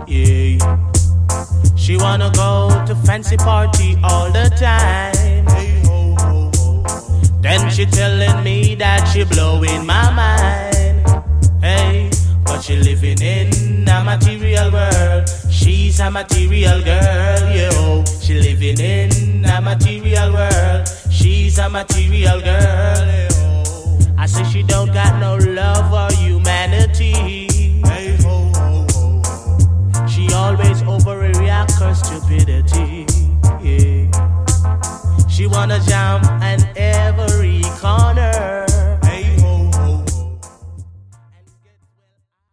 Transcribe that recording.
Yeah. She wanna go to fancy party all the time. Hey, ho, ho, ho. Then she telling me that she blowing my mind. Hey, but she living in a material world. She's a material girl, yo. She living in a material world. She's a material girl, yo. I say she don't got no love or humanity. Hey, ho, ho, ho. She always overreact her stupidity. Yeah. She wanna jump and